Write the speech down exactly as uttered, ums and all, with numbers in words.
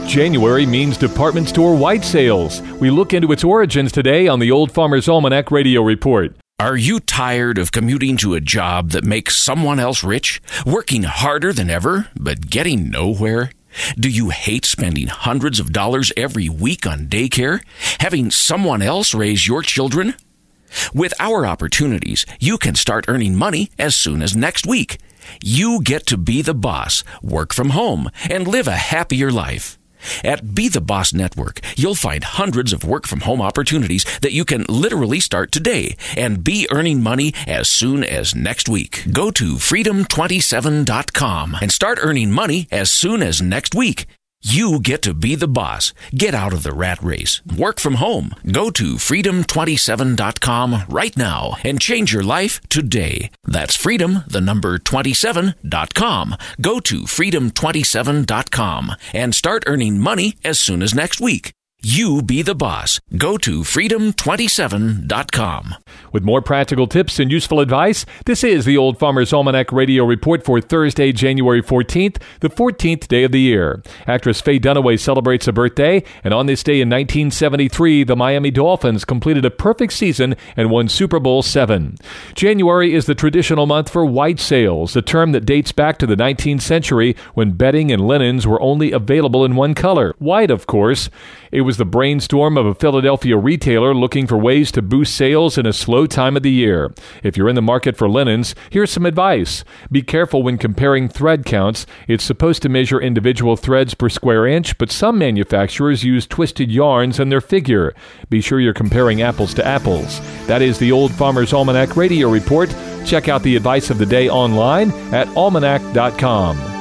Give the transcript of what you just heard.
January means department store white sales. We look into its origins today on the Old Farmer's Almanac Radio Report. Are you tired of commuting to a job that makes someone else rich, working harder than ever, but getting nowhere? Do you hate spending hundreds of dollars every week on daycare, having someone else raise your children? With our opportunities, you can start earning money as soon as next week. You get to be the boss, work from home, and live a happier life. At Be the Boss Network, you'll find hundreds of work-from-home opportunities that you can literally start today and be earning money as soon as next week. Go to freedom twenty-seven dot com and start earning money as soon as next week. You get to be the boss. Get out of the rat race. Work from home. Go to freedom twenty-seven dot com right now and change your life today. That's freedom, the number twenty-seven dot com. Go to freedom twenty-seven dot com and start earning money as soon as next week. You be the boss. Go to freedom twenty-seven dot com. With more practical tips and useful advice, this is the Old Farmer's Almanac Radio Report for Thursday, January fourteenth, the fourteenth day of the year. Actress Faye Dunaway celebrates a birthday, and on this day in nineteen seventy-three, the Miami Dolphins completed a perfect season and won Super Bowl seven. January is the traditional month for white sales, a term that dates back to the nineteenth century when bedding and linens were only available in one color, white, of course. It was the brainstorm of a Philadelphia retailer looking for ways to boost sales in a slow time of the year. If you're in the market for linens, here's some advice. Be careful when comparing thread counts. It's supposed to measure individual threads per square inch, but some manufacturers use twisted yarns in their figure. Be sure you're comparing apples to apples. That is the Old Farmer's Almanac Radio Report. Check out the advice of the day online at almanac dot com.